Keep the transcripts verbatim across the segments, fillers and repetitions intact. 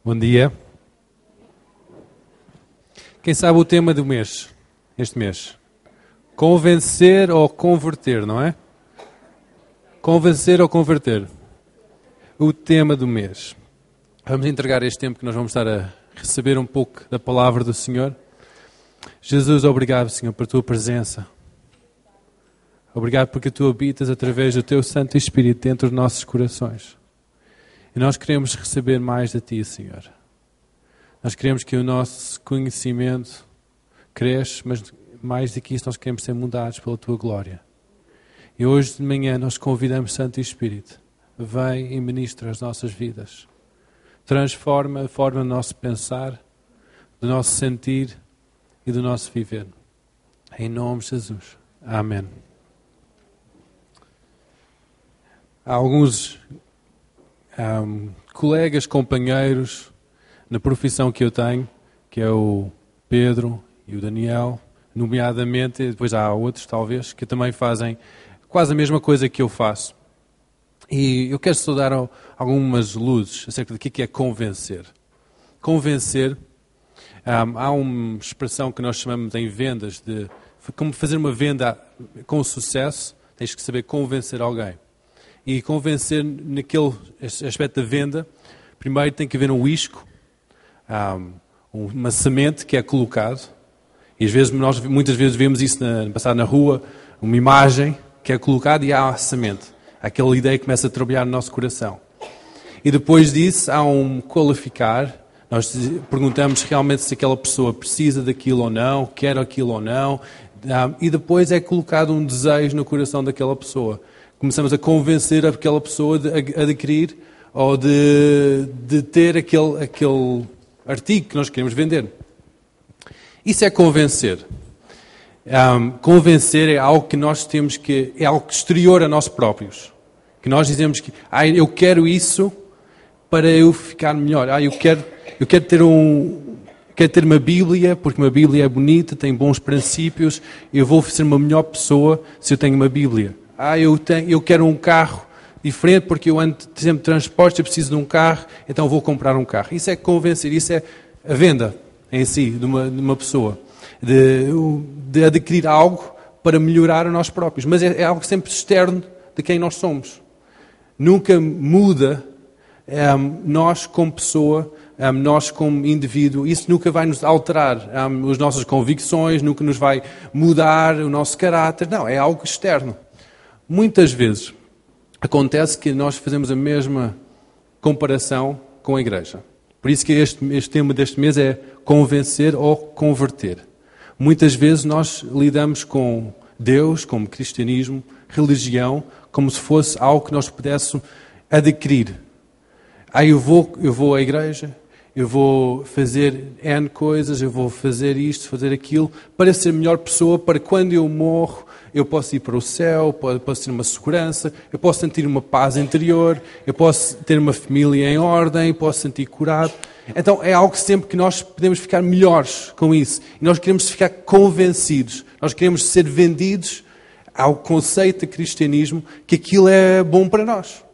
Bom dia. Quem sabe o tema do mês, este mês? Convencer ou converter, não é? Convencer ou converter. O tema do mês. Vamos entregar este tempo que nós vamos estar a receber um pouco da palavra do Senhor. Jesus, obrigado, Senhor, por tua presença. Obrigado porque tu habitas através do teu Santo Espírito dentro dos nossos corações. E nós queremos receber mais de ti, Senhor. Nós queremos que o nosso conhecimento cresça, mas mais do que isso nós queremos ser mudados pela tua glória. E hoje de manhã nós convidamos Santo Espírito. Vem e ministra as nossas vidas. Transforma a forma do nosso pensar, do nosso sentir e do nosso viver. Em nome de Jesus. Amém. Há alguns um, colegas, companheiros na profissão que eu tenho, que é o Pedro e o Daniel, nomeadamente, depois há outros talvez, que também fazem quase a mesma coisa que eu faço. E eu quero só dar algumas luzes acerca do que é convencer. Convencer, um, há uma expressão que nós chamamos em vendas, de como fazer uma venda com sucesso, tens que saber convencer alguém. E convencer naquele aspecto da venda, primeiro tem que haver um isco, um, uma semente que é colocado. E às vezes, nós muitas vezes vemos isso na, passar na rua, uma imagem que é colocada e há a semente. Aquela ideia que começa a trabalhar no nosso coração. E depois disso há um qualificar. Nós perguntamos realmente se aquela pessoa precisa daquilo ou não, quer aquilo ou não. E depois é colocado um desejo no coração daquela pessoa. Começamos a convencer aquela pessoa de adquirir ou de, de ter aquele, aquele artigo que nós queremos vender. Isso é convencer. Um, convencer é algo que nós temos que... É algo exterior a nós próprios. Que nós dizemos que ah, eu quero isso para eu ficar melhor. Ah, eu quero, eu quero ter um... Quero ter uma Bíblia, porque uma Bíblia é bonita, tem bons princípios. Eu vou ser uma melhor pessoa se eu tenho uma Bíblia. Ah, eu, tenho, eu quero um carro diferente porque eu ando sempre de transporte, eu preciso de um carro, então vou comprar um carro. Isso é convencer, isso é a venda em si de uma, de uma pessoa. De, de adquirir algo para melhorar a nós próprios. Mas é, é algo sempre externo de quem nós somos. Nunca muda um, nós como pessoa, um, nós como indivíduo. Isso nunca vai nos alterar um, as nossas convicções, nunca nos vai mudar o nosso caráter. Não, é algo externo. Muitas vezes acontece que nós fazemos a mesma comparação com a igreja. Por isso que este, este tema deste mês é convencer ou converter. Muitas vezes nós lidamos com Deus, como cristianismo, religião, como se fosse algo que nós pudéssemos adquirir. Ah, eu vou, eu vou à igreja, eu vou fazer N coisas, eu vou fazer isto, fazer aquilo, para ser a melhor pessoa, para quando eu morro, eu posso ir para o céu, posso ter uma segurança, eu posso sentir uma paz interior, eu posso ter uma família em ordem, posso sentir curado. Então é algo sempre que nós podemos ficar melhores com isso. E nós queremos ficar convencidos, nós queremos ser vendidos ao conceito de cristianismo que aquilo é bom para nós.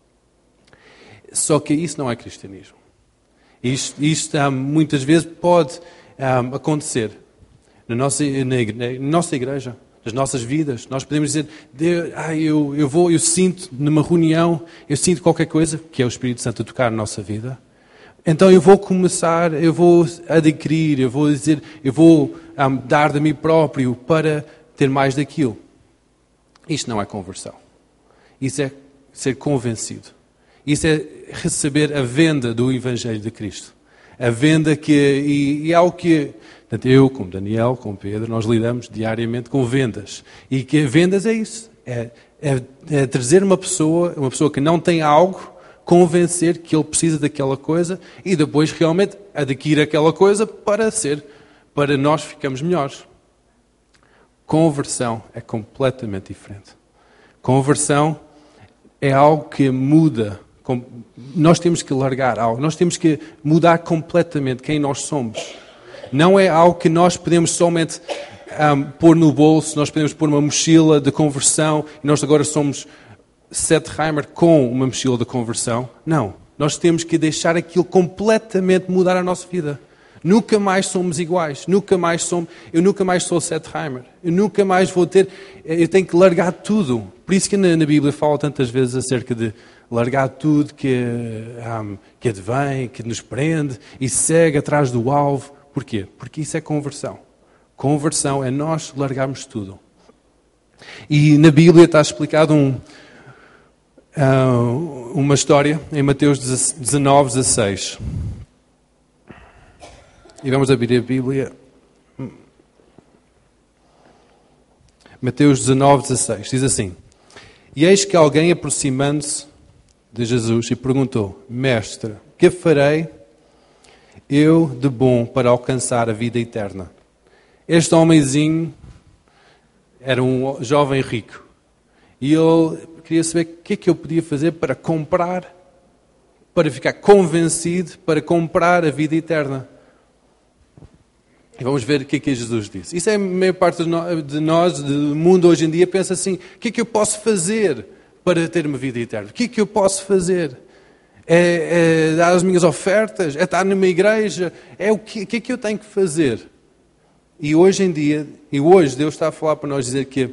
Só que isso não é cristianismo. Isto, isto um, muitas vezes pode um, acontecer na nossa, na, na nossa igreja. Nas nossas vidas, nós podemos dizer, ah, eu, eu vou, eu sinto numa reunião, eu sinto qualquer coisa, que é o Espírito Santo a tocar na nossa vida. Então eu vou começar, eu vou adquirir, eu vou dizer, eu vou um, dar de mim próprio para ter mais daquilo. Isto não é conversão. Isso é ser convencido. Isso é receber a venda do Evangelho de Cristo. A venda que, e, e é algo que... Portanto, eu, como Daniel, como Pedro, nós lidamos diariamente com vendas. E que vendas é isso. É, é, é trazer uma pessoa, uma pessoa que não tem algo, convencer que ele precisa daquela coisa e depois realmente adquirir aquela coisa para ser, para nós ficarmos melhores. Conversão é completamente diferente. Conversão é algo que muda. Nós temos que largar algo. Nós temos que mudar completamente quem nós somos. Não é algo que nós podemos somente um, pôr no bolso, nós podemos pôr uma mochila de conversão e nós agora somos Seth Heimer com uma mochila de conversão. Não. Nós temos que deixar aquilo completamente mudar a nossa vida. Nunca mais somos iguais. Nunca mais somos... Eu nunca mais sou Setheimer. Eu nunca mais vou ter... Eu tenho que largar tudo. Por isso que na, na Bíblia fala tantas vezes acerca de largar tudo que, um, que advém, que nos prende e segue atrás do alvo. Porquê? Porque isso é conversão. Conversão é nós largarmos tudo. E na Bíblia está explicado um, uh, uma história em Mateus dezanove, dezasseis. E vamos abrir a Bíblia. Mateus dezanove, dezasseis. Diz assim: E eis que alguém, aproximando-se de Jesus, e perguntou: Mestre, que farei eu de bom para alcançar a vida eterna? Este homenzinho era um jovem rico. E ele queria saber o que é que eu podia fazer para comprar, para ficar convencido, para comprar a vida eterna. E vamos ver o que é que Jesus disse. Isso é a maior parte de nós, do mundo hoje em dia, pensa assim: o que é que eu posso fazer para ter uma vida eterna? O que é que eu posso fazer? É, é dar as minhas ofertas? É estar numa igreja? É o que, o que é que eu tenho que fazer? E hoje em dia, e hoje Deus está a falar para nós, dizer que,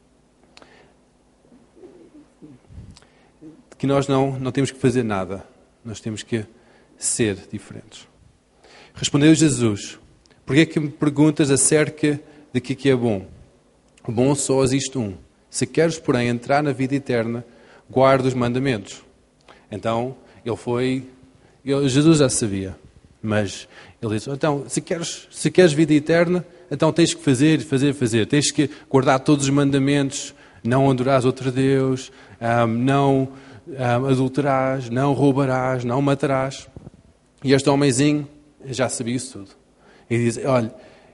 que nós não, não temos que fazer nada. Nós temos que ser diferentes. Respondeu Jesus: Porquê é que me perguntas acerca de que, que é bom? O bom só existe um. Se queres, porém, entrar na vida eterna, guarda os mandamentos. Então, ele foi... Ele, Jesus já sabia. Mas ele disse: então, se queres, se queres vida eterna, então tens que fazer, fazer, fazer. Tens que guardar todos os mandamentos. Não adorarás outro Deus. Um, não um, adulterarás. Não roubarás. Não matarás. E este homenzinho já sabia isso tudo. E diz: olha,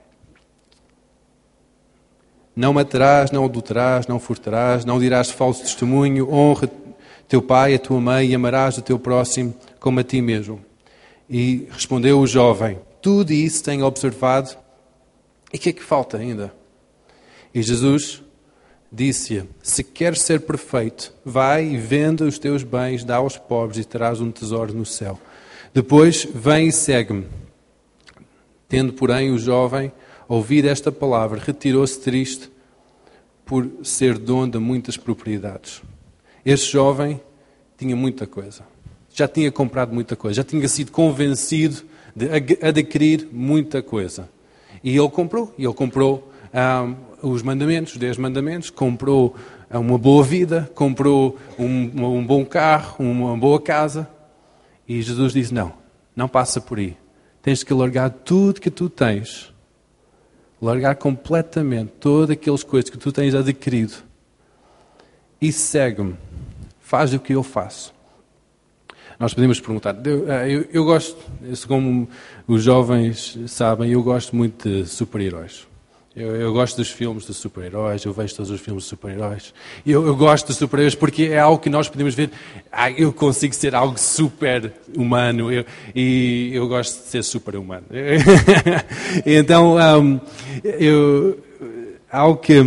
não matarás, não adulterarás, não furtarás, não dirás falso testemunho, honra teu pai, a tua mãe, e amarás o teu próximo como a ti mesmo. E respondeu o jovem: tudo isso tenho observado, e o que é que falta ainda? E Jesus disse-lhe: se queres ser perfeito, vai e vende os teus bens, dá aos pobres, e terás um tesouro no céu. Depois vem e segue-me. Tendo, porém, o jovem ouvido esta palavra, retirou-se triste por ser dono de muitas propriedades. Este jovem tinha muita coisa. Já tinha comprado muita coisa. Já tinha sido convencido de adquirir muita coisa. E ele comprou. E ele comprou um, os mandamentos, os dez mandamentos. Comprou uma boa vida. Comprou um, um bom carro, uma boa casa. E Jesus disse: não, não passa por aí. Tens que largar tudo que tu tens. Largar completamente todas aquelas coisas que tu tens adquirido. E segue-me. Faz o que eu faço. Nós podemos perguntar. Eu, eu, eu gosto, como os jovens sabem, eu gosto muito de super-heróis. Eu, eu gosto dos filmes de super-heróis, eu vejo todos os filmes de super-heróis. Eu, eu gosto de super-heróis porque é algo que nós podemos ver. Ah, eu consigo ser algo super-humano eu, e eu gosto de ser super-humano. Então, um, eu, algo que,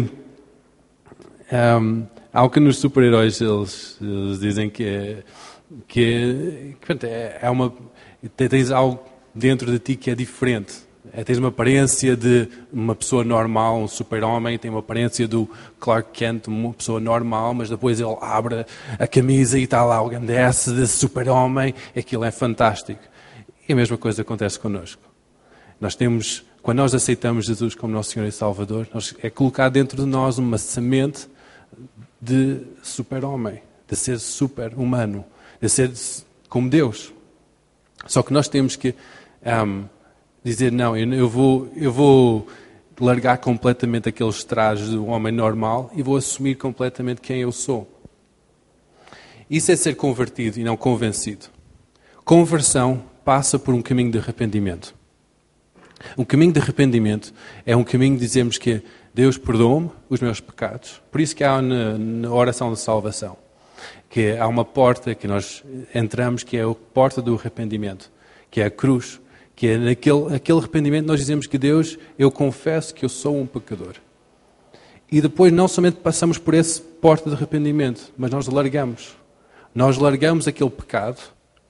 um, algo que nos super-heróis eles, eles dizem que é, que, que é, é uma, tens algo dentro de ti que é diferente. É, tens uma aparência de uma pessoa normal, um super-homem, tem uma aparência do Clark Kent, uma pessoa normal, mas depois ele abre a camisa e está lá o grandece de super-homem, aquilo é fantástico. E a mesma coisa acontece connosco. Nós temos, quando nós aceitamos Jesus como nosso Senhor e Salvador, nós, é colocar dentro de nós uma semente de super-homem, de ser super-humano, de ser como Deus. Só que nós temos que... Um, dizer, não, eu vou, eu vou largar completamente aqueles trajes do homem normal e vou assumir completamente quem eu sou. Isso é ser convertido e não convencido. Conversão passa por um caminho de arrependimento. Um caminho de arrependimento é um caminho de dizermos que Deus perdoa-me os meus pecados. Por isso que há na, na oração de salvação, que há uma porta que nós entramos, que é a porta do arrependimento, que é a cruz. Que é naquele aquele arrependimento nós dizemos que Deus, eu confesso que eu sou um pecador. E depois não somente passamos por essa porta de arrependimento, mas nós largamos. Nós largamos aquele pecado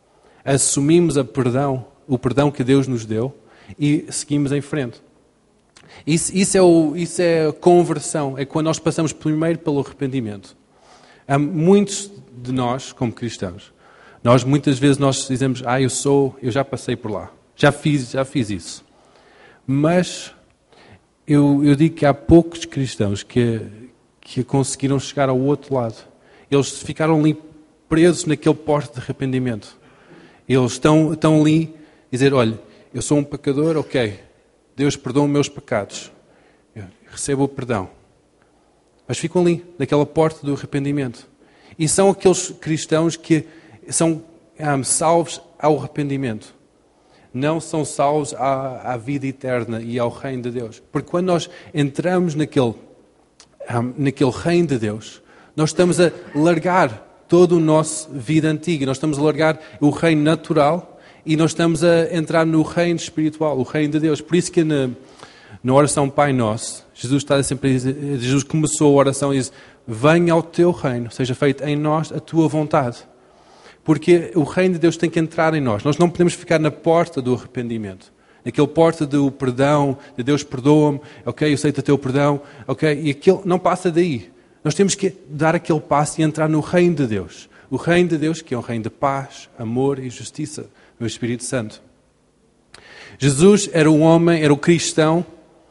assumimos a perdão, o perdão que Deus nos deu e seguimos em frente. Isso, isso, é o, isso é a conversão, é quando nós passamos primeiro pelo arrependimento. Há muitos de nós, como cristãos, nós muitas vezes nós dizemos, ah, eu sou, eu já passei por lá, já fiz, já fiz isso. Mas eu, eu digo que há poucos cristãos que, que conseguiram chegar ao outro lado. Eles ficaram ali presos naquele porto de arrependimento. Eles estão, estão ali a dizer, olha, eu sou um pecador, ok, Deus perdoa os meus pecados, eu recebo o perdão. Mas ficam ali, naquela porta do arrependimento. E são aqueles cristãos que são um, salvos ao arrependimento. Não são salvos à, à vida eterna e ao reino de Deus. Porque quando nós entramos naquele, um, naquele reino de Deus, nós estamos a largar toda a nossa vida antiga. Nós estamos a largar o reino natural e nós estamos a entrar no reino espiritual, o reino de Deus. Por isso que na, na oração Pai Nosso, Jesus está sempre a dizer, Jesus começou a oração e diz, venha ao teu reino, seja feito em nós a tua vontade. Porque o reino de Deus tem que entrar em nós. Nós não podemos ficar na porta do arrependimento. Naquele porta do perdão, de Deus perdoa-me, ok, eu aceito o teu perdão, ok, e aquilo não passa daí. Nós temos que dar aquele passo e entrar no reino de Deus. O reino de Deus, que é um reino de paz, amor e justiça, no Espírito Santo. Jesus era o homem, era o cristão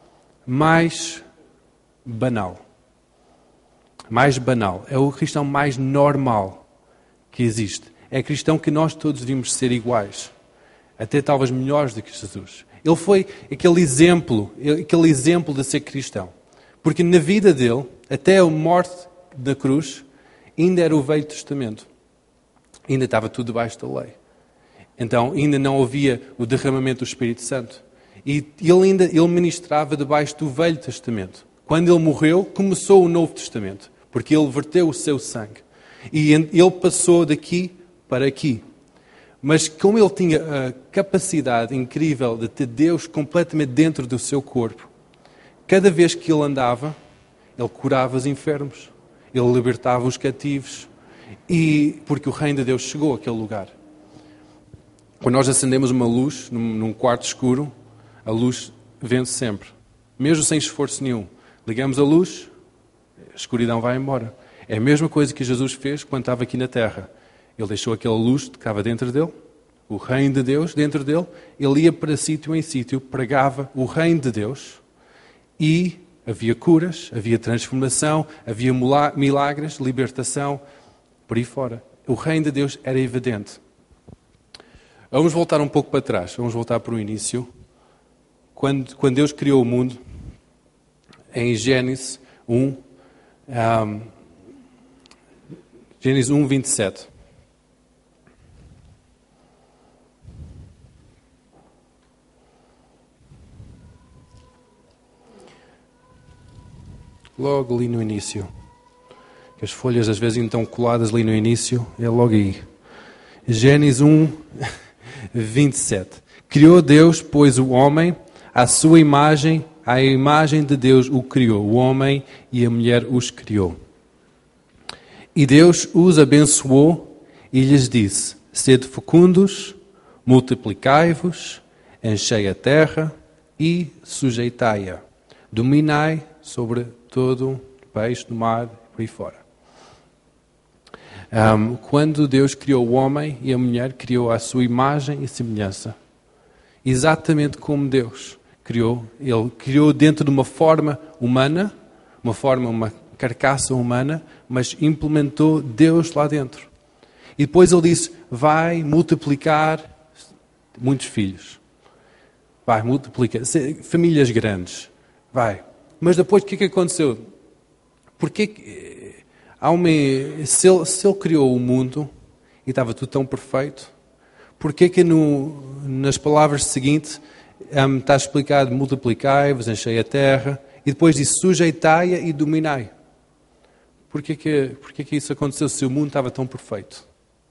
mais banal. Mais banal. É o cristão mais normal que existe. É cristão que nós todos devíamos ser iguais. Até talvez melhores do que Jesus. Ele foi aquele exemplo, aquele exemplo de ser cristão. Porque na vida dele, até a morte da cruz, ainda era o Velho Testamento. Ainda estava tudo debaixo da lei. Então ainda não havia o derramamento do Espírito Santo. E ele ainda ele ministrava debaixo do Velho Testamento. Quando ele morreu, começou o Novo Testamento. Porque ele verteu o seu sangue. E ele passou daqui para aqui. Mas como ele tinha a capacidade incrível de ter Deus completamente dentro do seu corpo, cada vez que ele andava, ele curava os enfermos, ele libertava os cativos, e porque o reino de Deus chegou àquele lugar. Quando nós acendemos uma luz num, num quarto escuro, a luz vence sempre, mesmo sem esforço nenhum. Ligamos a luz, a escuridão vai embora. É a mesma coisa que Jesus fez quando estava aqui na terra. Ele deixou aquela luz que estava dentro dele, o reino de Deus dentro dele, ele ia para sítio em sítio, pregava o reino de Deus e havia curas, havia transformação, havia milagres, libertação, por aí fora. O reino de Deus era evidente. Vamos voltar um pouco para trás, vamos voltar para o início. Quando, quando Deus criou o mundo, em Gênesis um, um Gênesis um, vinte e sete. Logo ali no início. Que as folhas às vezes estão coladas ali no início. É logo aí. Gênesis um, vinte e sete. Criou Deus, pois, o homem, à sua imagem, à imagem de Deus o criou. O homem e a mulher os criou. E Deus os abençoou e lhes disse, sede fecundos, multiplicai-vos, enchei a terra e sujeitai-a. Dominai sobre todo o peixe do mar e por aí fora. Um, quando Deus criou o homem e a mulher, criou a sua imagem e semelhança. Exatamente como Deus criou. Ele criou dentro de uma forma humana, uma forma, uma carcaça humana, mas implementou Deus lá dentro. E depois ele disse, vai multiplicar muitos filhos. Vai multiplicar, famílias grandes. Vai. Mas depois o que é que aconteceu? Porque há uma, se, ele, se ele criou o mundo e estava tudo tão perfeito, porquê que no, nas palavras seguintes um, está explicado multiplicai-vos, enchei a terra, e depois diz sujeitai-a e dominai? Porquê que, porquê que isso aconteceu se o mundo estava tão perfeito?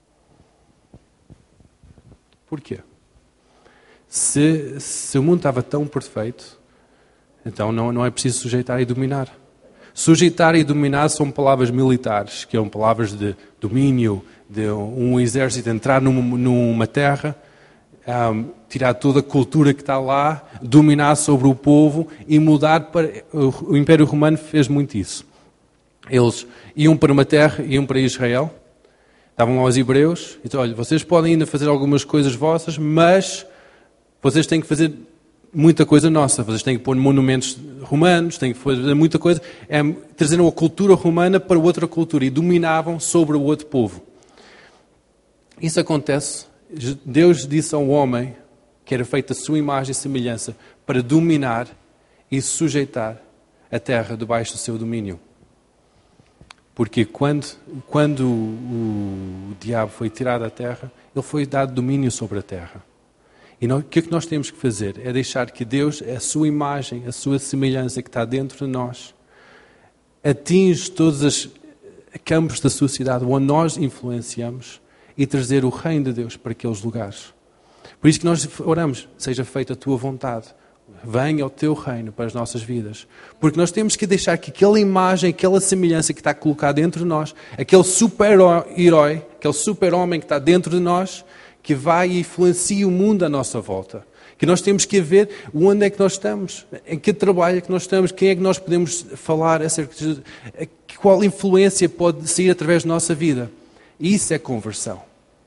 Porquê? Se, se o mundo estava tão perfeito, então não, não é preciso sujeitar e dominar. Sujeitar e dominar são palavras militares, que são palavras de domínio, de um exército entrar numa, numa terra, um, tirar toda a cultura que está lá, dominar sobre o povo e mudar para... O Império Romano fez muito isso. Eles iam para uma terra, iam para Israel, estavam aos hebreus, e diziam, olha, vocês podem ainda fazer algumas coisas vossas, mas vocês têm que fazer muita coisa nossa. Vocês têm que pôr monumentos romanos, têm que fazer muita coisa. É, trazeram a cultura romana para outra cultura e dominavam sobre o outro povo. Isso acontece. Deus disse ao homem que era feita a sua imagem e semelhança para dominar e sujeitar a terra debaixo do seu domínio. Porque quando, quando o, o diabo foi tirado da terra, ele foi dado domínio sobre a terra. E nós, o que é que nós temos que fazer? É deixar que Deus, a sua imagem, a sua semelhança que está dentro de nós, atinge todos os campos da sociedade onde nós influenciamos e trazer o reino de Deus para aqueles lugares. Por isso que nós oramos, seja feita a tua vontade, venha o teu reino para as nossas vidas. Porque nós temos que deixar que aquela imagem, aquela semelhança que está colocada dentro de nós, aquele super-herói, aquele super-homem que está dentro de nós, que vai e influencia o mundo à nossa volta. Que nós temos que ver onde é que nós estamos, em que trabalho é que nós estamos, quem é que nós podemos falar, acerca de, qual influência pode sair através da nossa vida. Isso é conversão.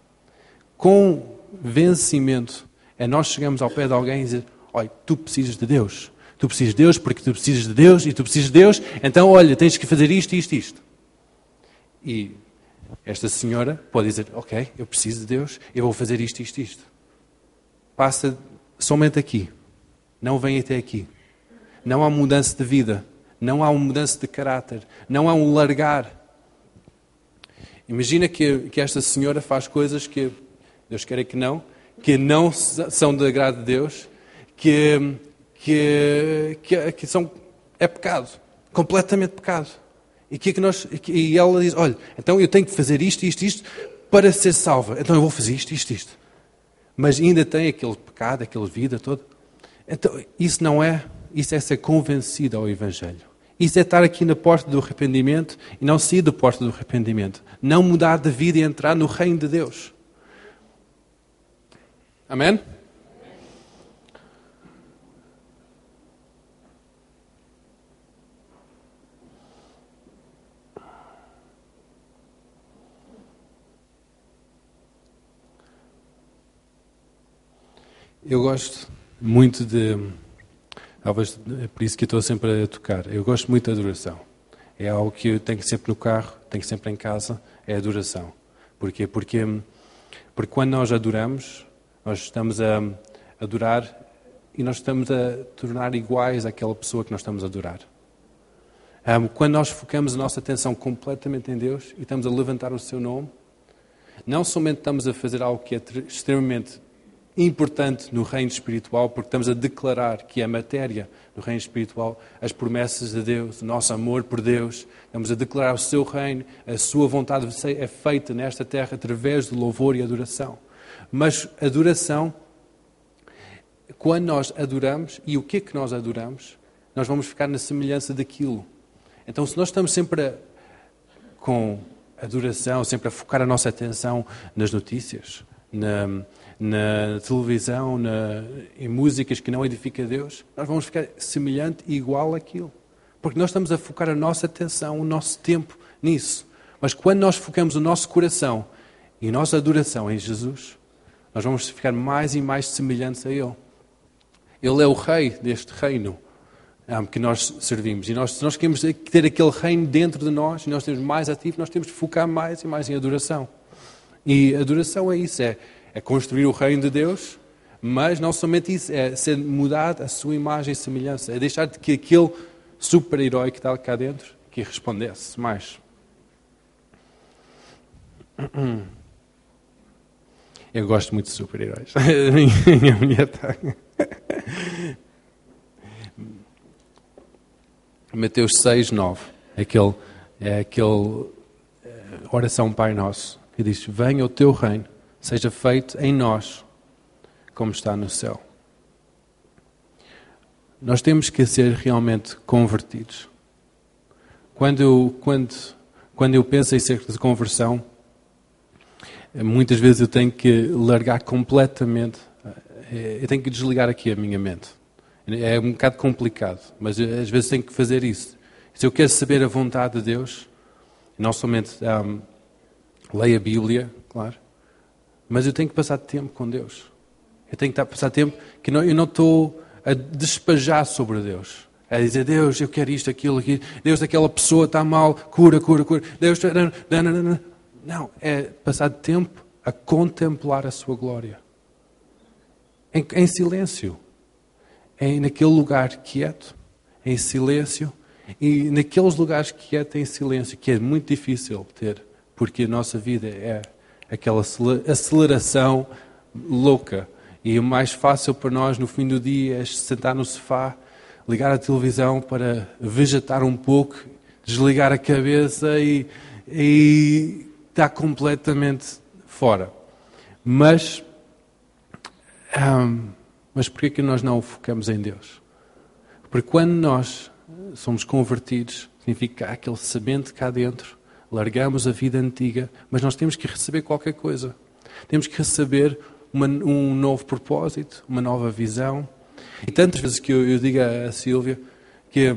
Convencimento é nós chegamos ao pé de alguém e dizer, olha, tu precisas de Deus. Tu precisas de Deus porque tu precisas de Deus e tu precisas de Deus, então olha, tens que fazer isto, isto, isto. E esta senhora pode dizer, ok, eu preciso de Deus, eu vou fazer isto, isto, isto. Passa somente aqui. Não vem até aqui. Não há mudança de vida. Não há uma mudança de caráter. Não há um largar. Imagina que, que esta senhora faz coisas que, Deus queira que não, que não são do agrado de Deus, que, que, que, que são, é pecado. Completamente pecado. E, que é que nós, e ela diz, olha, então eu tenho que fazer isto, isto, isto, para ser salva. Então eu vou fazer isto, isto, isto. Mas ainda tem aquele pecado, aquela vida toda. Então, isso não é, isso é ser convencido ao Evangelho. Isso é estar aqui na porta do arrependimento e não sair da porta do arrependimento. Não mudar de vida e entrar no reino de Deus. Amém? Eu gosto muito de, talvez é por isso que eu estou sempre a tocar, eu gosto muito da adoração. É algo que eu tenho sempre no carro, tenho sempre em casa, é a adoração. Porquê? Porque, porque quando nós adoramos, nós estamos a adorar e nós estamos a tornar iguais àquela pessoa que nós estamos a adorar. Um, quando nós focamos a nossa atenção completamente em Deus e estamos a levantar o seu nome, não somente estamos a fazer algo que é extremamente importante no reino espiritual, porque estamos a declarar que é matéria no reino espiritual, as promessas de Deus, o nosso amor por Deus, estamos a declarar o seu reino, a sua vontade é feita nesta terra através do louvor e adoração. Mas adoração, quando nós adoramos, e o que é que nós adoramos, nós vamos ficar na semelhança daquilo. Então, se nós estamos sempre a, com adoração, sempre a focar a nossa atenção nas notícias, na, na televisão, na, em músicas que não edificam a Deus, nós vamos ficar semelhante e igual àquilo. Porque nós estamos a focar a nossa atenção, o nosso tempo nisso. Mas quando nós focamos o nosso coração e a nossa adoração em Jesus, nós vamos ficar mais e mais semelhantes a Ele. Ele é o Rei deste reino que nós servimos. E nós, se nós queremos ter aquele reino dentro de nós, e nós temos mais ativo, nós temos de focar mais e mais em adoração. E adoração é isso, é, é construir o reino de Deus, mas não somente isso, é ser mudado a sua imagem e semelhança, é deixar de que aquele super-herói que está cá dentro, que respondesse mais. Eu gosto muito de super-heróis. Minha mulher está... Mateus seis, nove. Aquele, é aquele oração Pai Nosso que diz: venha o teu reino, seja feito em nós como está no céu. Nós temos que ser realmente convertidos. Quando eu, quando, quando eu penso em cerca de conversão, muitas vezes eu tenho que largar completamente, eu tenho que desligar aqui a minha mente. É um bocado complicado, mas eu, às vezes tenho que fazer isso. Se eu quero saber a vontade de Deus, não somente um, leio a Bíblia, claro, mas eu tenho que passar tempo com Deus. Eu tenho que passar tempo que não, eu não estou a despejar sobre Deus. A dizer, Deus, eu quero isto, aquilo, aquilo. Deus, aquela pessoa está mal, cura, cura, cura. Deus, não, não, não. Não, é passar tempo a contemplar a sua glória. Em, em silêncio. É naquele lugar quieto, em silêncio. E naqueles lugares quietos, em silêncio, que é muito difícil ter. Porque a nossa vida é aquela aceleração louca. E o mais fácil para nós no fim do dia é sentar no sofá, ligar a televisão para vegetar um pouco, desligar a cabeça e, e estar completamente fora. Mas, hum, mas porquê que nós não focamos em Deus? Porque quando nós somos convertidos, significa que há aquele semente cá dentro, largamos a vida antiga, mas nós temos que receber qualquer coisa. Temos que receber uma, um novo propósito, uma nova visão. E tantas vezes que eu, eu digo a Sílvia que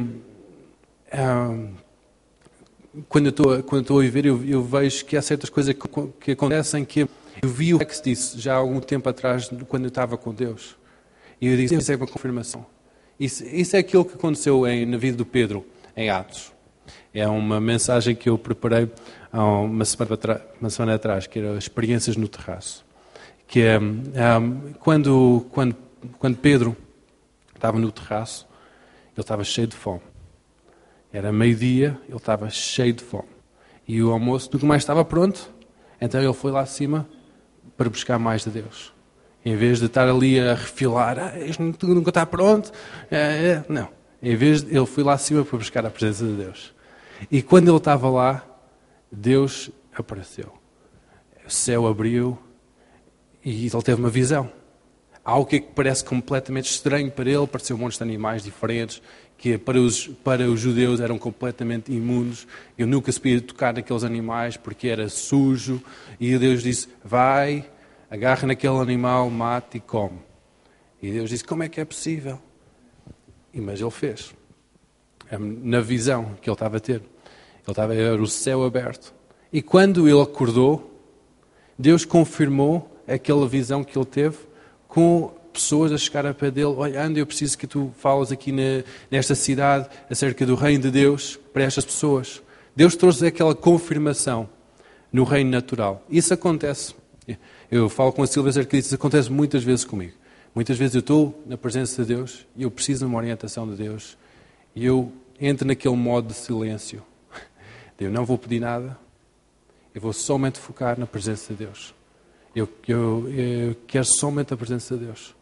um, quando eu estou quando eu estou a viver, eu, eu vejo que há certas coisas que, que acontecem que eu vi o que disse já há algum tempo atrás, quando eu estava com Deus. E eu disse, isso é uma confirmação. Isso, isso é aquilo que aconteceu em, na vida do Pedro, em Atos. É uma mensagem que eu preparei há uma semana, uma semana atrás, que era Experiências no Terraço. Que é um, quando, quando, quando Pedro estava no terraço, ele estava cheio de fome. Era meio-dia, ele estava cheio de fome. E o almoço nunca mais estava pronto, então ele foi lá acima para buscar mais de Deus. Em vez de estar ali a refilar, ah, isto nunca está pronto, é, é. Não. Em vez de, ele foi lá acima para buscar a presença de Deus. E quando ele estava lá, Deus apareceu. O céu abriu e ele teve uma visão. Algo que parece completamente estranho para ele, pareceu um monte de animais diferentes, que para os, para os judeus eram completamente imundos. Eu nunca se podia tocar naqueles animais porque era sujo. E Deus disse, vai, agarra naquele animal, mate e come. E Deus disse, como é que é possível? E, mas ele fez. Na visão que ele estava a ter. Ele estava a ver o céu aberto. E quando ele acordou, Deus confirmou aquela visão que ele teve com pessoas a chegar a pé dele. Olha, anda, eu preciso que tu falas aqui na, nesta cidade acerca do reino de Deus para estas pessoas. Deus trouxe aquela confirmação no reino natural. Isso acontece. Eu falo com a Silvia acerca disso. Isso acontece muitas vezes comigo. Muitas vezes eu estou na presença de Deus e eu preciso de uma orientação de Deus e eu entro naquele modo de silêncio. Eu não vou pedir nada. Eu vou somente focar na presença de Deus. Eu, eu, eu quero somente a presença de Deus.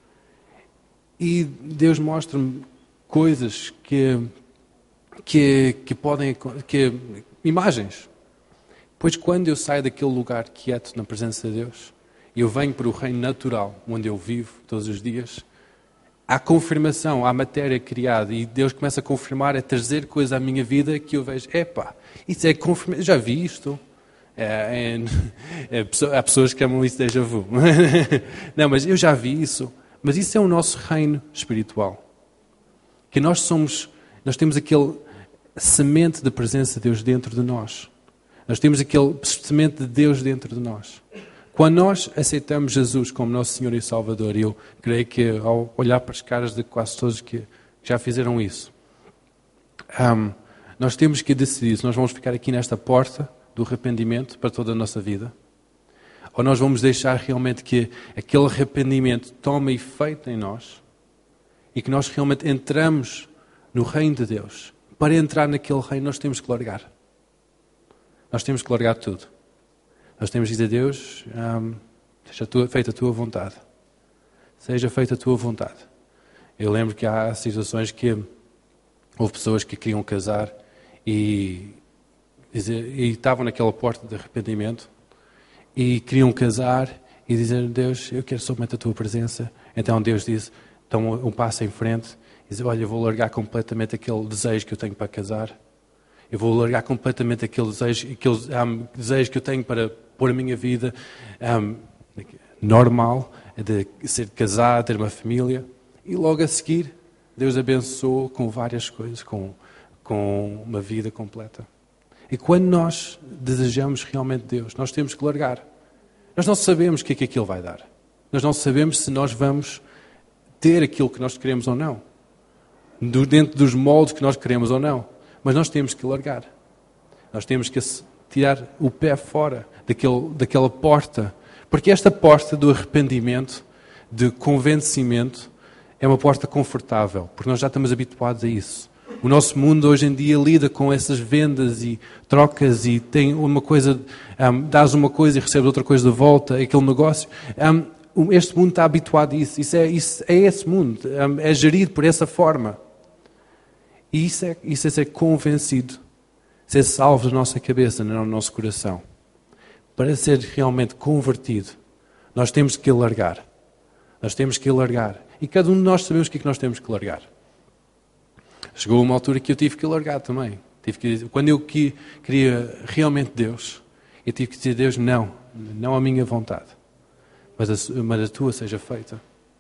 E Deus mostra-me coisas que, que, que podem... Que, imagens. Pois quando eu saio daquele lugar quieto na presença de Deus, e eu venho para o reino natural, onde eu vivo todos os dias, há confirmação, há matéria criada, e Deus começa a confirmar, a trazer coisas à minha vida que eu vejo, epá, isso é confirmação, já vi isto. É, é, é, há pessoas que chamam isso de déjà vu. Não, mas eu já vi isso. Mas isso é o nosso reino espiritual. Que nós somos, nós temos aquele semente da presença de Deus dentro de nós. Nós temos aquele semente de Deus dentro de nós. Quando nós aceitamos Jesus como nosso Senhor e Salvador, e eu creio que ao olhar para as caras de quase todos que já fizeram isso, um, nós temos que decidir se nós vamos ficar aqui nesta porta do arrependimento para toda a nossa vida, ou nós vamos deixar realmente que aquele arrependimento tome efeito em nós e que nós realmente entramos no reino de Deus. Para entrar naquele reino nós temos que largar. Nós temos que largar tudo. Nós temos que dizer a Deus, um, seja feita a tua vontade. Seja feita a tua vontade. Eu lembro que há situações que houve pessoas que queriam casar e Dizer, e estavam naquela porta de arrependimento e queriam casar e dizer, Deus, eu quero somente a tua presença. Então Deus diz, então um passo em frente e diz, olha, eu vou largar completamente aquele desejo que eu tenho para casar. Eu vou largar completamente aquele desejo, aquele um, desejo que eu tenho para pôr a minha vida um, normal, de ser casado, ter uma família. E logo a seguir, Deus abençoou com várias coisas, com, com uma vida completa. E quando nós desejamos realmente Deus, nós temos que largar. Nós não sabemos o que é que aquilo vai dar. Nós não sabemos se nós vamos ter aquilo que nós queremos ou não. Dentro dos moldes que nós queremos ou não. Mas nós temos que largar. Nós temos que tirar o pé fora daquele, daquela porta. Porque esta porta do arrependimento, de convencimento, é uma porta confortável. Porque nós já estamos habituados a isso. O nosso mundo hoje em dia lida com essas vendas e trocas e tem uma coisa, um, dás uma coisa e recebes outra coisa de volta, aquele negócio. Um, este mundo está habituado a isso. Isso é, isso é esse mundo. Um, é gerido por essa forma. E isso é, isso é ser convencido, ser salvo da nossa cabeça, no nosso coração. Para ser realmente convertido, nós temos que largar. Nós temos que largar. E cada um de nós sabemos o que é que nós temos que largar. Chegou uma altura que eu tive que largar também. Tive que, quando eu que, queria realmente Deus, eu tive que dizer, Deus, não, não a minha vontade, mas a, mas a tua seja feita.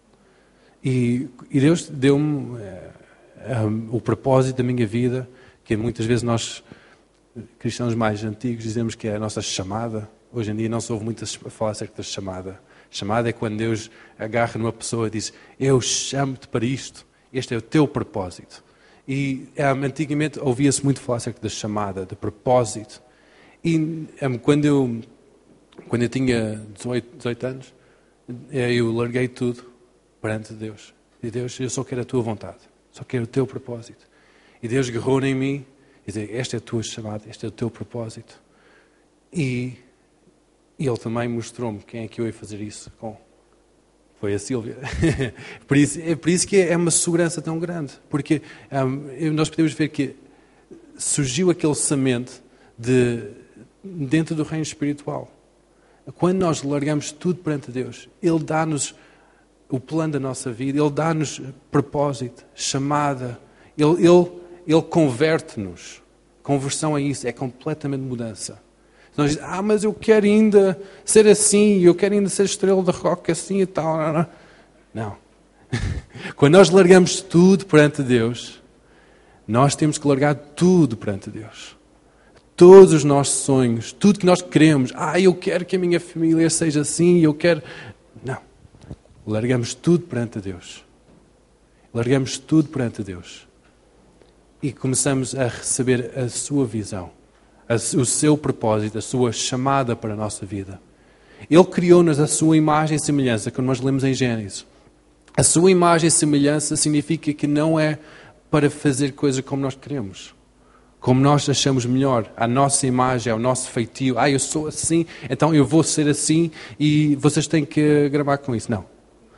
E, e Deus deu-me é, um, o propósito da minha vida, que muitas vezes nós, cristãos mais antigos, dizemos que é a nossa chamada. Hoje em dia não se ouve muito a falar acerca da chamada. Chamada é quando Deus agarra numa pessoa e diz, eu chamo-te para isto, este é o teu propósito. E um, antigamente ouvia-se muito falar acerca da chamada, de propósito. E um, quando, eu, quando eu tinha dezoito anos, eu larguei tudo perante Deus. E Deus, eu só quero a tua vontade, só quero o teu propósito. E Deus agarrou em mim e disse, esta é a tua chamada, este é o teu propósito. E, e Ele também mostrou-me quem é que eu ia fazer isso com. Foi a Sílvia. por, isso, é por isso que é uma segurança tão grande. Porque um, nós podemos ver que surgiu aquele semente de, dentro do reino espiritual. Quando nós largamos tudo perante Deus, Ele dá-nos o plano da nossa vida, Ele dá-nos propósito, chamada, Ele, Ele, Ele converte-nos. Conversão é isso, é completamente mudança. Nós dizemos, ah, mas eu quero ainda ser assim, eu quero ainda ser estrela de rock assim e tal. Não, não. não. Quando nós largamos tudo perante Deus, nós temos que largar tudo perante Deus. Todos os nossos sonhos, tudo que nós queremos. Ah, eu quero que a minha família seja assim, eu quero... Não. Largamos tudo perante Deus. Largamos tudo perante Deus. E começamos a receber a sua visão. O seu propósito, a sua chamada para a nossa vida. Ele criou-nos a sua imagem e semelhança, como nós lemos em Gênesis. A sua imagem e semelhança significa que não é para fazer coisas como nós queremos, como nós achamos melhor, a nossa imagem, ao nosso feitio. Ah, eu sou assim, então eu vou ser assim e vocês têm que gravar com isso. Não.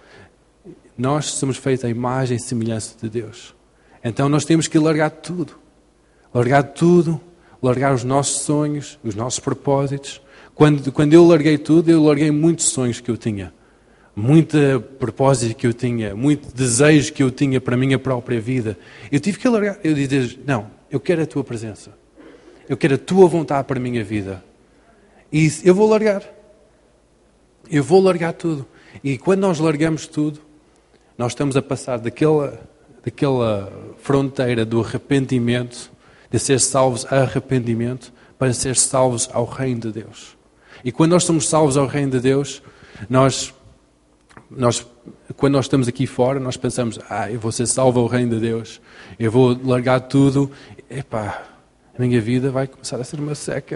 Nós somos feitos à imagem e semelhança de Deus. Então nós temos que largar tudo. Largar tudo. Largar os nossos sonhos, os nossos propósitos. Quando, quando eu larguei tudo, eu larguei muitos sonhos que eu tinha. Muito propósito que eu tinha. Muito desejo que eu tinha para a minha própria vida. Eu tive que largar. Eu disse, não, eu quero a tua presença. Eu quero a tua vontade para a minha vida. E eu vou largar. Eu vou largar tudo. E quando nós largamos tudo, nós estamos a passar daquela, daquela fronteira do arrependimento, de ser salvos a arrependimento, para ser salvos ao reino de Deus. E quando nós somos salvos ao reino de Deus, nós, nós, quando nós estamos aqui fora, nós pensamos, ah, eu vou ser salvo ao reino de Deus, eu vou largar tudo, epá, a minha vida vai começar a ser uma seca.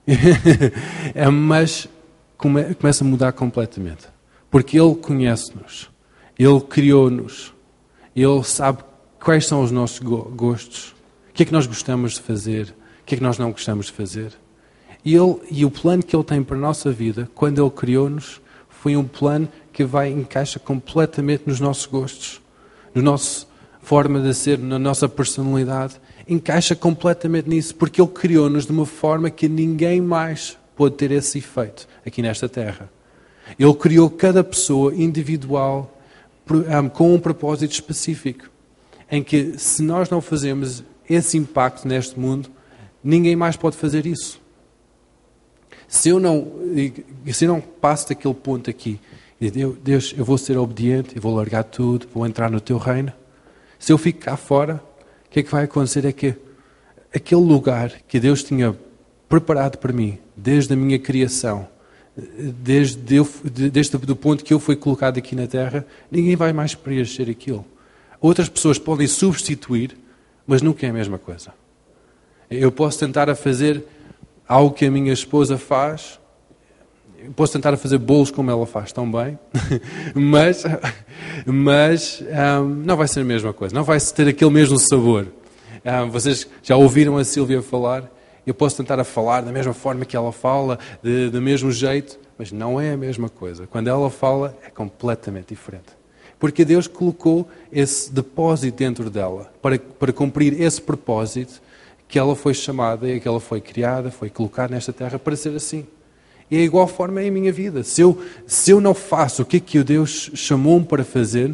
é, mas come, começa a mudar completamente. Porque Ele conhece-nos, Ele criou-nos, Ele sabe quais são os nossos gostos, o que é que nós gostamos de fazer? O que é que nós não gostamos de fazer? E, ele, e o plano que Ele tem para a nossa vida, quando Ele criou-nos, foi um plano que vai encaixa completamente nos nossos gostos, na nossa forma de ser, na nossa personalidade. Encaixa completamente nisso, porque Ele criou-nos de uma forma que ninguém mais pode ter esse efeito aqui nesta terra. Ele criou cada pessoa individual com um propósito específico, em que se nós não fazemos esse impacto neste mundo, Ninguém mais pode fazer isso. Se eu não, se eu não passo daquele ponto aqui, e Deus, eu vou ser obediente, eu vou largar tudo, vou entrar no teu reino. Se eu fico cá fora, o que é que vai acontecer é que aquele lugar que Deus tinha preparado para mim, desde a minha criação, desde, eu, desde o ponto que eu fui colocado aqui na Terra, ninguém vai mais preencher aquilo. Outras pessoas podem substituir, mas nunca é a mesma coisa. Eu posso tentar a fazer algo que a minha esposa faz, eu posso tentar a fazer bolos como ela faz tão bem, mas, mas um, não vai ser a mesma coisa, não vai ter aquele mesmo sabor. Um, vocês já ouviram a Sílvia falar? Eu posso tentar a falar da mesma forma que ela fala, de, do mesmo jeito, mas não é a mesma coisa. Quando ela fala, é completamente diferente. Porque Deus colocou esse depósito dentro dela, para, para cumprir esse propósito que ela foi chamada e que ela foi criada, foi colocada nesta terra para ser assim. E é igual forma em minha vida. Se eu, se eu não faço o que é que o Deus chamou-me para fazer,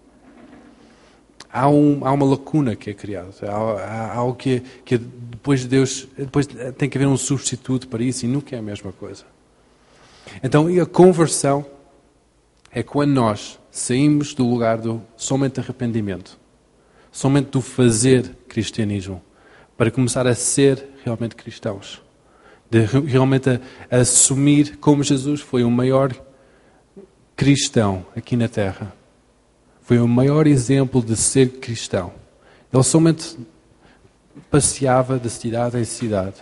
há, um, há uma lacuna que é criada. Há, há, há algo que, que depois Deus depois tem que haver um substituto para isso e nunca é a mesma coisa. Então, e a conversão é quando nós saímos do lugar do somente arrependimento, somente do fazer cristianismo, para começar a ser realmente cristãos. De realmente a, a assumir como Jesus foi o maior cristão aqui na Terra. Foi o maior exemplo de ser cristão. Ele somente passeava de cidade em cidade.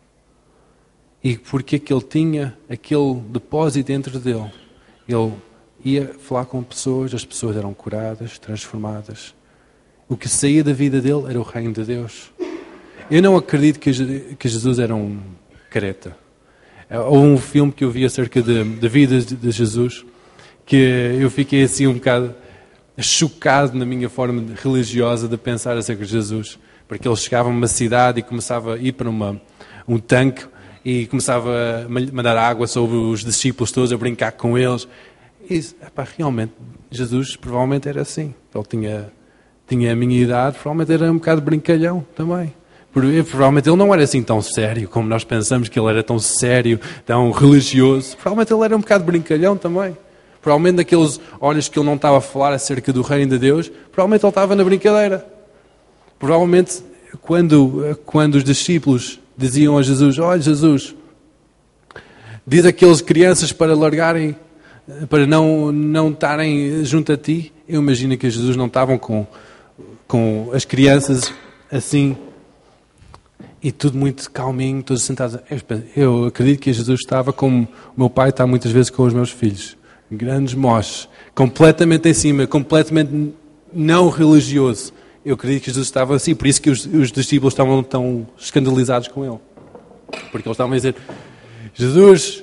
E porque é que ele tinha aquele depósito dentro dele, ele ia falar com pessoas, as pessoas eram curadas, transformadas. O que saía da vida dele era o reino de Deus. Eu não acredito que, que Jesus era um careta. Houve um filme que eu vi acerca da vida de Jesus, que eu fiquei assim um bocado chocado na minha forma religiosa de pensar acerca de Jesus. Porque ele chegava a uma cidade e começava a ir para uma, um tanque e começava a mandar água sobre os discípulos todos, a brincar com eles. E epá, realmente, Jesus provavelmente era assim. Ele tinha, tinha a minha idade, provavelmente era um bocado brincalhão também. Provavelmente ele não era assim tão sério como nós pensamos que ele era tão sério, tão religioso. Provavelmente ele era um bocado brincalhão também. Provavelmente naqueles olhos que ele não estava a falar acerca do reino de Deus, provavelmente ele estava na brincadeira. Provavelmente quando, quando os discípulos diziam a Jesus: olha Jesus, diz àquelas crianças para largarem, para não, não estarem junto a ti. Eu imagino que Jesus não estavam com, com as crianças assim, e tudo muito calminho, todos sentados. Eu acredito que Jesus estava como o meu pai está muitas vezes com os meus filhos. Grandes moches, completamente em cima, completamente não religioso. Eu acredito que Jesus estava assim, por isso que os, os discípulos estavam tão escandalizados com ele. Porque eles estavam a dizer: Jesus,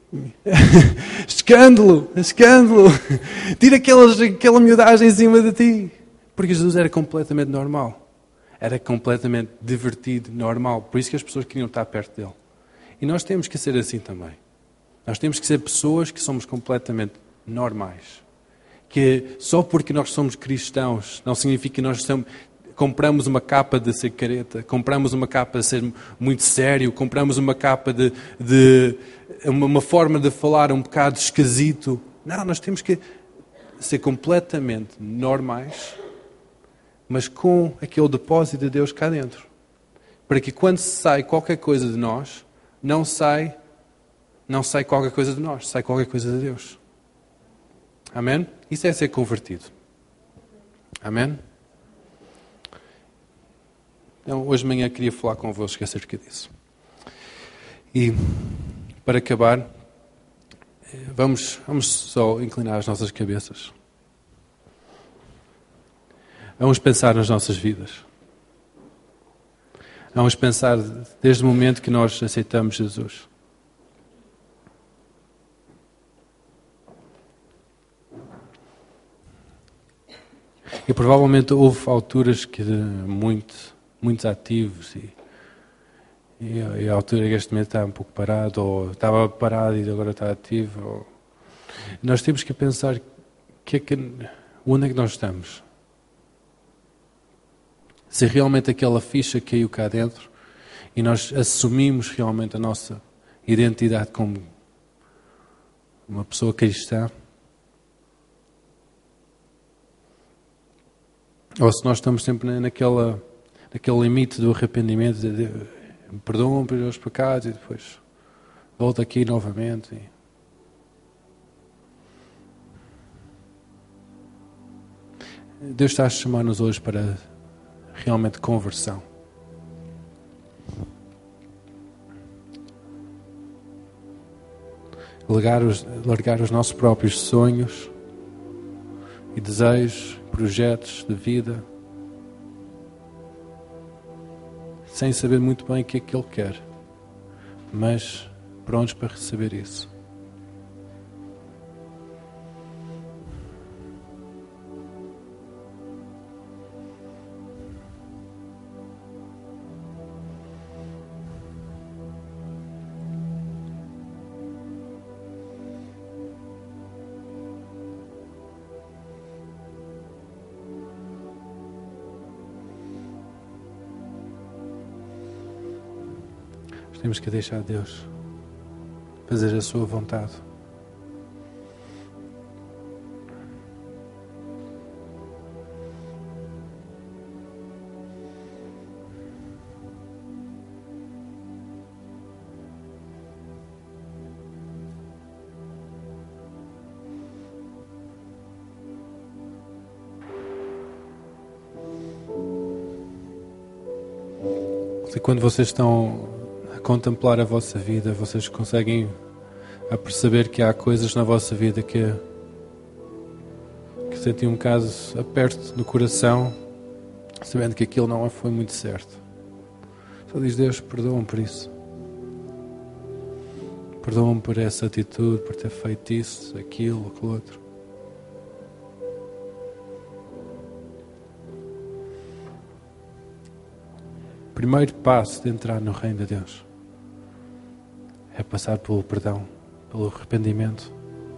escândalo, escândalo, tira aquelas, aquela miudagem em cima de ti. Porque Jesus era completamente normal. Era completamente divertido, normal. Por isso que as pessoas queriam estar perto dele. E nós temos que ser assim também. Nós temos que ser pessoas que somos completamente normais. Que só porque nós somos cristãos não significa que nós somos, compramos uma capa de ser careta, compramos uma capa de ser muito sério, compramos uma capa de, de uma, uma forma de falar um bocado esquisito. Não, nós temos que ser completamente normais, mas com aquele depósito de Deus cá dentro. Para que quando sai qualquer coisa de nós, não sai, não sai qualquer coisa de nós, sai qualquer coisa de Deus. Amém? Isso é ser convertido. Amém? Então, hoje de manhã queria falar convosco acerca disso. E, para acabar, vamos, vamos só inclinar as nossas cabeças. Vamos pensar nas nossas vidas. Vamos pensar desde o momento que nós aceitamos Jesus. E provavelmente houve alturas que muito, muito ativos e, e, e a altura que este momento está um pouco parado, ou estava parado e agora está ativo. Ou... Nós temos que pensar que é que, onde é que nós estamos. Se realmente aquela ficha caiu cá dentro e nós assumimos realmente a nossa identidade como uma pessoa cristã, ou se nós estamos sempre naquela, naquele limite do arrependimento, de, de, perdoam pelos meus pecados e depois volto aqui novamente. E... Deus está a chamar-nos hoje para realmente conversão. Largar os, largar os nossos próprios sonhos e desejos, projetos de vida, sem saber muito bem o que é que Ele quer, mas prontos para receber isso. Temos que deixar Deus fazer a sua vontade. E quando vocês estão a contemplar a vossa vida, vocês conseguem a perceber que há coisas na vossa vida que, que sentem um bocado aperto no coração, sabendo que aquilo não foi muito certo. Só diz: Deus, perdoa-me por isso. Perdoa-me por essa atitude, por ter feito isso, aquilo, aquilo outro. O primeiro passo de entrar no reino de Deus é passar pelo perdão, pelo arrependimento.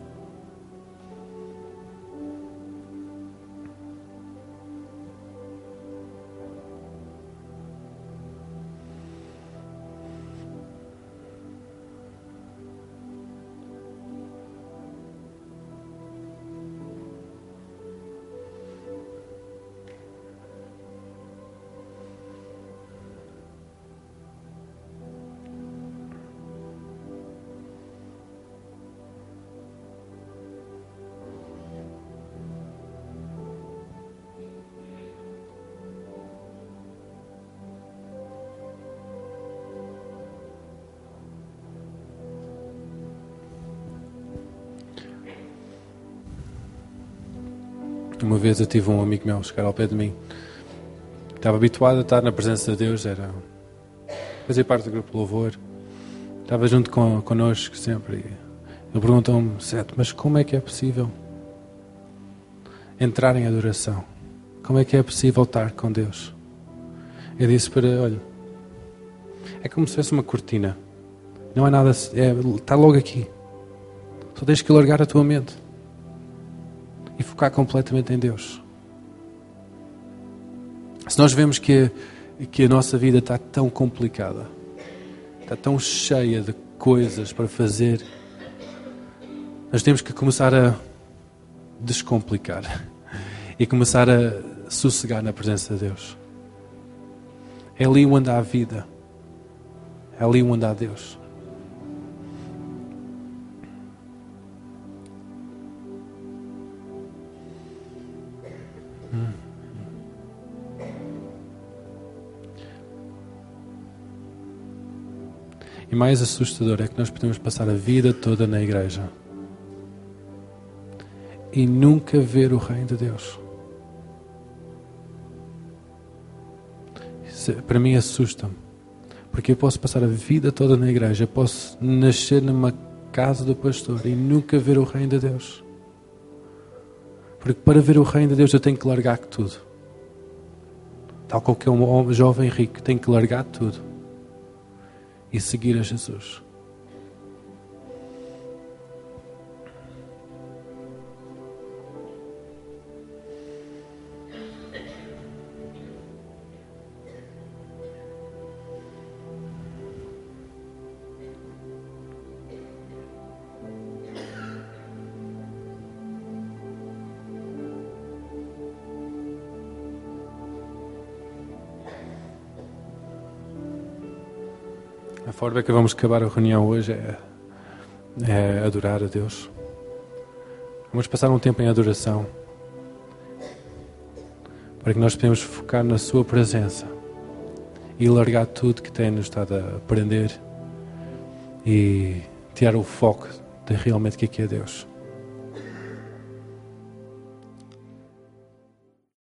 Uma vez eu tive um amigo meu chegar ao pé de mim, estava habituado a estar na presença de Deus, era fazia parte do grupo de louvor, estava junto com, connosco sempre. E ele perguntou-me: Sete, mas como é que é possível entrar em adoração? Como é que é possível estar com Deus? Eu disse para ele: olha, é como se fosse uma cortina, não é nada, é, está logo aqui, só tens que largar a tua mente e focar completamente em Deus. Se nós vemos que, que a nossa vida está tão complicada, está tão cheia de coisas para fazer, nós temos que começar a descomplicar e começar a sossegar na presença de Deus. É ali onde há vida, é ali onde há Deus. E mais assustador é que nós podemos passar a vida toda na igreja e nunca ver o reino de Deus. Isso, para mim, assusta-me, porque eu posso passar a vida toda na igreja, eu posso nascer numa casa do pastor e nunca ver o reino de Deus. Porque para ver o reino de Deus eu tenho que largar tudo. Tal como que um homem jovem rico tem que largar tudo e seguir a Jesus. A forma que vamos acabar a reunião hoje é, é adorar a Deus. Vamos passar um tempo em adoração, para que nós possamos focar na sua presença e largar tudo que tem nos estado a prender e tirar o foco de realmente o que é que é Deus.